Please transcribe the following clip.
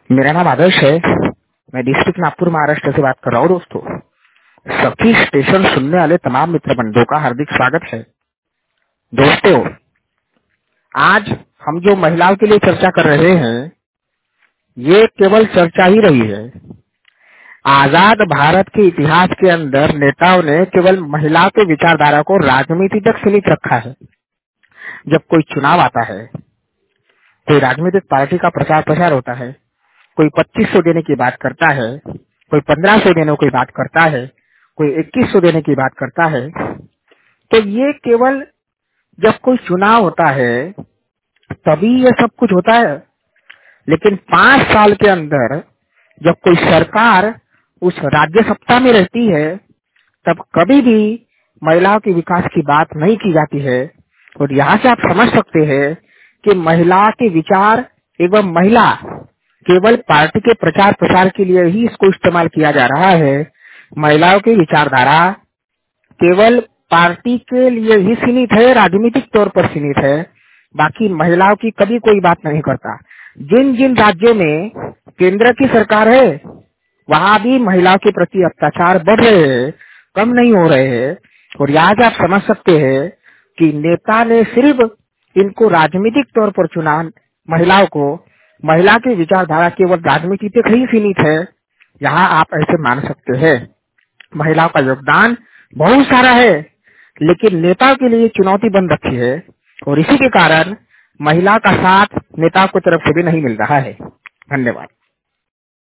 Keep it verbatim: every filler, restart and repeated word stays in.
मेरा नाम आदर्श है। मैं डिस्ट्रिक्ट नागपुर महाराष्ट्र से बात कर रहा हूँ। दोस्तों, सखी स्टेशन सुनने वाले तमाम मित्र बंधुओं का हार्दिक स्वागत है। दोस्तों, आज हम जो महिलाओं के लिए चर्चा कर रहे हैं, ये केवल चर्चा ही रही है। आजाद भारत के इतिहास के अंदर नेताओं ने केवल महिलाओं के विचारधारा को राजनीति तक सीमित रखा है। जब कोई चुनाव आता है, कोई राजनीतिक पार्टी का प्रचार प्रसार होता है, कोई पच्चीस सौ देने की बात करता है, कोई पंद्रह सौ देने की बात करता है, कोई इक्कीस सौ देने की बात करता है, तो ये केवल जब कोई चुनाव होता है तभी ये सब कुछ होता है। लेकिन पांच साल के अंदर जब कोई सरकार उस राज्य सत्ता में रहती है, तब कभी भी महिलाओं के विकास की बात नहीं की जाती है। और यहाँ से आप समझ सकते हैं कि महिला के विचार एवं महिला केवल पार्टी के प्रचार प्रसार के लिए ही इसको इस्तेमाल किया जा रहा है। महिलाओं की विचारधारा केवल पार्टी के लिए ही सीमित है, राजनीतिक तौर पर सीमित है। बाकी महिलाओं की कभी कोई बात नहीं करता। जिन जिन राज्यों में केंद्र की सरकार है, वहाँ भी महिलाओं के प्रति अत्याचार बढ़ रहे हैं, कम नहीं हो रहे हैं। और यहाँ से आप समझ सकते हैं कि नेता ने सिर्फ इनको राजनीतिक तौर पर चुना। महिलाओं को महिला की विचारधारा केवल राजनीति तक ही सीमित है, यहाँ आप ऐसे मान सकते हैं। महिलाओं का योगदान बहुत सारा है, लेकिन नेताओं के लिए चुनौती बन रखी है। और इसी के कारण महिला का साथ नेताओं की तरफ से भी नहीं मिल रहा है। धन्यवाद।